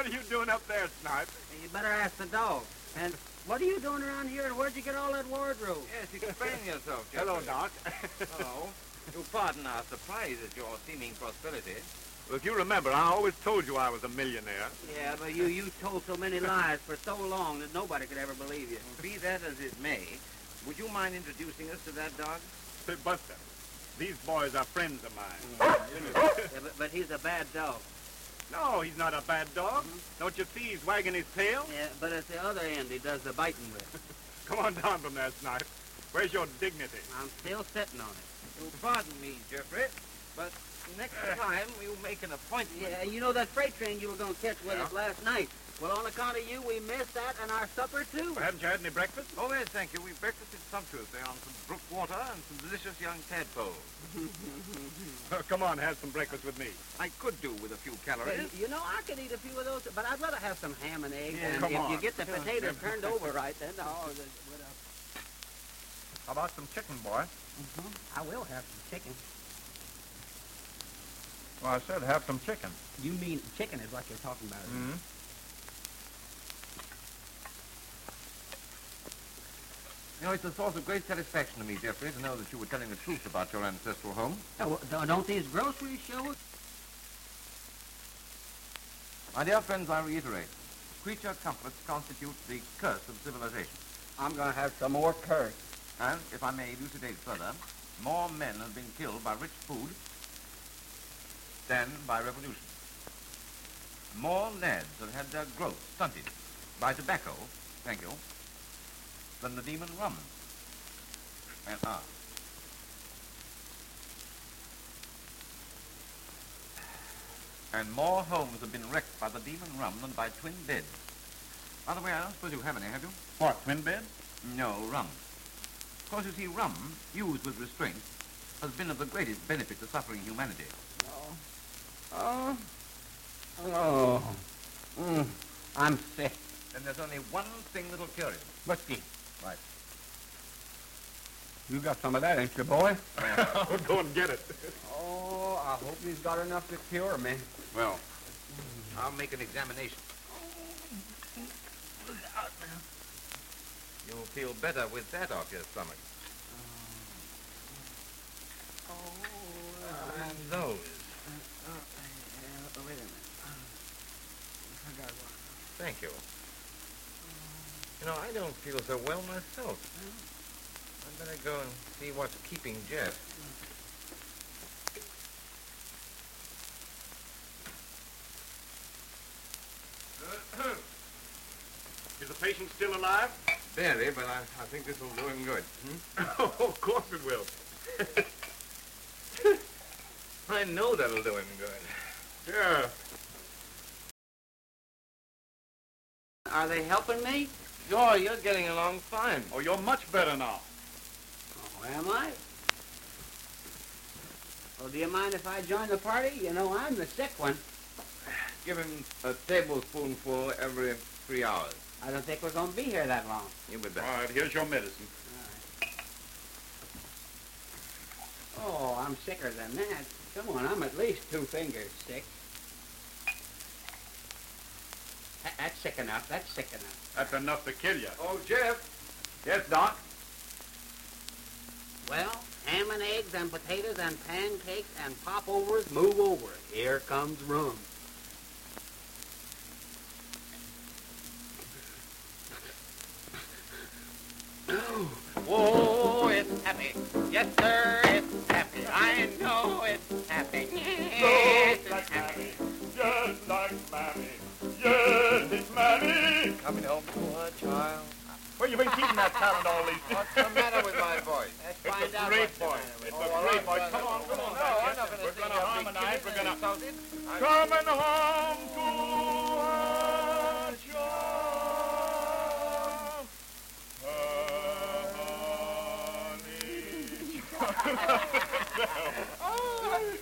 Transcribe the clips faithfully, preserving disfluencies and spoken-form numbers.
are you doing up there, Snipe? You better ask the dog. And what are you doing around here, and where'd you get all that wardrobe? Yes, explain yourself, Jeffrey. Hello, Doc. Hello. You'll pardon our surprise at your seeming prosperity. Well, if you remember, I always told you I was a millionaire. Yeah, but you, you told so many lies for so long that nobody could ever believe you. Well, be that as it may, would you mind introducing us to that dog? Say, Buster, these boys are friends of mine. Yeah, but, but he's a bad dog. No, he's not a bad dog. Mm-hmm. Don't you see he's wagging his tail? Yeah, but it's the other end he does the biting with. Come on down from there, Snipe. Where's your dignity? I'm still sitting on it. You'll pardon me, Jeffrey, but next time we'll make an appointment. Yeah, you know that freight train you were going to catch with Yeah. us last night? Well, on account of you, we missed that and our supper, too. Well, haven't you had any breakfast? Oh, yes, thank you. We breakfasted sumptuously on some brook water and some delicious young tadpoles. Oh, come on, have some breakfast with me. I could do with a few calories. You know, I could eat a few of those, but I'd rather have some ham and eggs. Yeah, and come if on. you get the Yeah, potatoes yeah. turned over right, then, oh, the, what else? How about some chicken, boy? Mm-hmm. I will have some chicken. Well, I said have some chicken. You mean chicken is what you're talking about? Mm-hmm. You know, it's a source of great satisfaction to me, Jeffrey, to know that you were telling the truth about your ancestral home. Oh, don't these groceries show it? My dear friends, I reiterate, creature comforts constitute the curse of civilization. I'm going to have some more curry. And, if I may elucidate further, more men have been killed by rich food than by revolution. More lads have had their growth stunted by tobacco, thank you, than the demon rum. And ah. And more homes have been wrecked by the demon rum than by twin beds. By the way, I don't suppose you have any, have you? What, twin beds? No, rum. Of course, you see, rum, used with restraint, has been of the greatest benefit to suffering humanity. Oh. Oh. Mm. I'm sick. And there's only one thing that'll cure it. Whiskey. Right. You got some of that, ain't you, boy? Oh, go and get it. Oh, I hope he's got enough to cure me. Well, I'll make an examination. You'll feel better with that off your stomach. Oh, And those. Uh, uh, wait a minute. I got one. Thank you. You know, I don't feel so well myself. I'd better go and see what's keeping Jeff. Is the patient still alive? Barely, but I, I think this will do him good. Oh, of course it will. I know that'll do him good. Yeah. Are they helping me? Sure, you're getting along fine. Oh, you're much better now. Oh, am I? Well, do you mind if I join the party? You know, I'm the sick one. Give him a tablespoonful every three hours. I don't think we're going to be here that long. You bet. All right, here's your medicine. Oh, I'm sicker than that. Come on, I'm at least two fingers sick. That, that's sick enough. That's sick enough. That's enough to kill you. Oh, Jeff. Yes, Doc? Well, ham and eggs and potatoes and pancakes and popovers, move over. Here comes rum. Oh, it's happy. Yes, sir, it's happy. I know it's happy. Yes, it's happy. Just like Mammy. Yes, it's Mammy. Coming home to her child. Where you been keeping that talent all these What's the matter with my voice? Let's It's find a out great what's the voice. matter with It's it. a all great right, voice. brother. Come on, come on. No, back I'm here. not gonna We're sing gonna your big harmonize. We're tune gonna... and insult it. I- Coming home to our honey.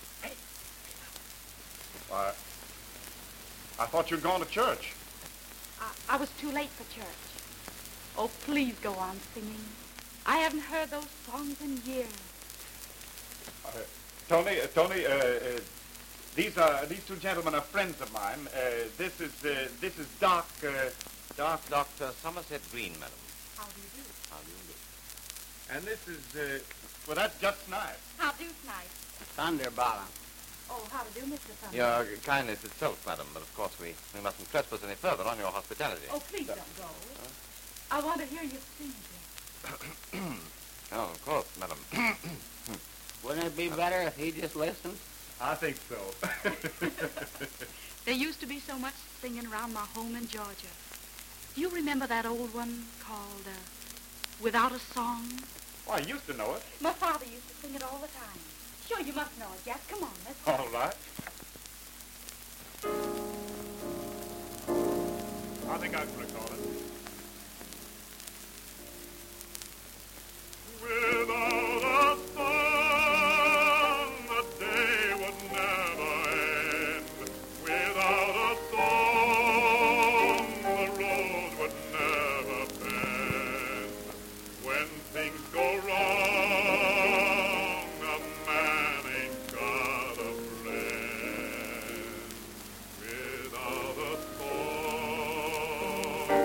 Why, I thought you'd gone to church. I, I was too late for church. Oh, please go on singing. I haven't heard those songs in years. Uh, Tony, uh, Tony, uh, uh, These are these two gentlemen are friends of mine. Uh, this is uh, this is Doc uh, Doc Doctor Somerset Green, madam. How do you do? How do you do? and this is uh, well, that's just nice. How do, nice. Thunderbottom. Oh, how to do, Mister Thunder? Your kindness itself, madam, but of course we, we mustn't trespass any further on your hospitality. Oh, please don't go. I want to hear you sing again. Oh, of course, madam. Wouldn't it be better if he just listened? I think so. There used to be so much singing around my home in Georgia. Do you remember that old one called uh, Without a Song? Well, I used to know it. My father used to sing it all the time. Sure, you must know it, Jack. Come on, let's go. All right. I think I can recall it. Without a song, the day would never end. Without a song, the road would never bend. When things go wrong, a man ain't got a friend. Without a song,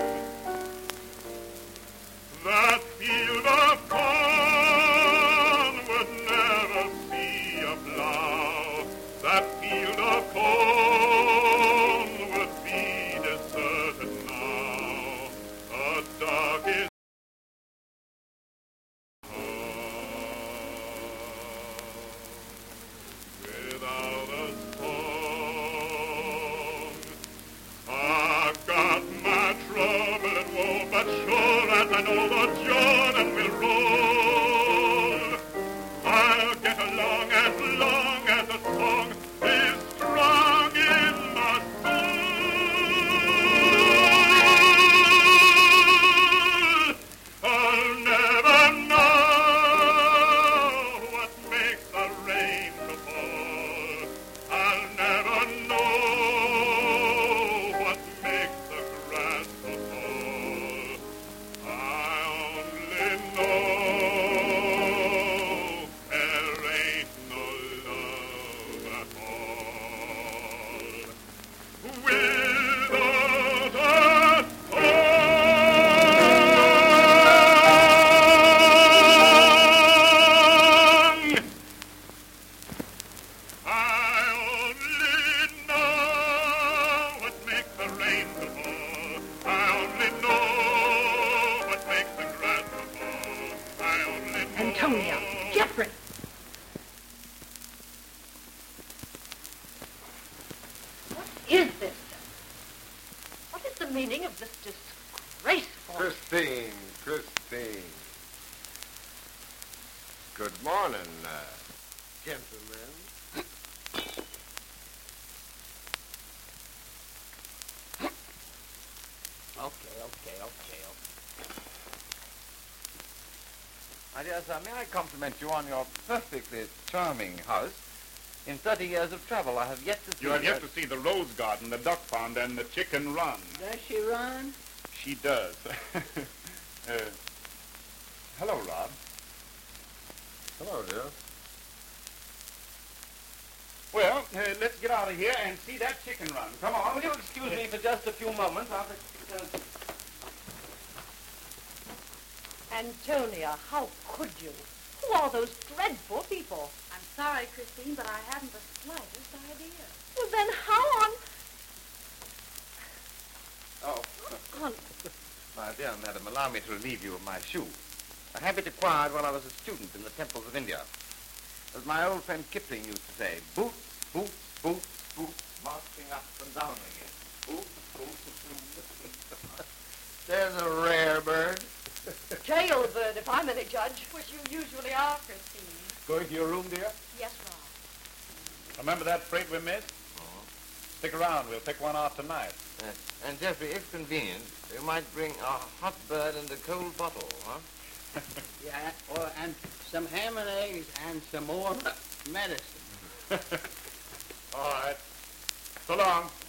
that field of corn would never see a plow. That field of corn would be deserted now. A dark without a song. I've got my trouble and woe, but sure as I know the Jordan will roll, I'll get along as long as the song is strong in my soul. I'll never know what makes the rain to fall. I'll never know what makes the grass to fall. I only know there ain't no love at all. Without a song, I only know what makes the rain to fall. I only know what makes the grass to fall. I only know. Antonio, Jeffrey. What is this? What is the meaning of this disgraceful... Christine, Christine. Good morning, uh, gentlemen. Okay, okay, okay, okay. My dear sir, may I compliment you on your perfectly charming house? In thirty years of travel, I have yet to see... You have yet a- to see the rose garden, the duck pond, and the chicken run. Does she run? She does. uh, hello, Rob. Hello, dear. Well, uh, let's get out of here and see that chicken run. Come on. Will you excuse me for just a few moments? I'll... Antonia, how could you? Who are those dreadful people? I'm sorry, Christine, but I hadn't the slightest idea. Well, then how on... Oh, on... my dear madam, allow me to relieve you of my shoe. A habit acquired while I was a student in the temples of India. As my old friend Kipling used to say, boots, boots, boots, boots, marching up and down again. Boots, boots, boots. There's a rare bird. Jailbird, if I'm any judge. Which you usually are, Christine. Going to your room, dear? Yes, Rob. Remember that freight we missed? Stick around. We'll pick one off tonight. Yes. And Jeffrey, if convenient, you might bring a hot bird and a cold bottle, huh? Yeah, or, and some ham and eggs and some more medicine. All right. So long.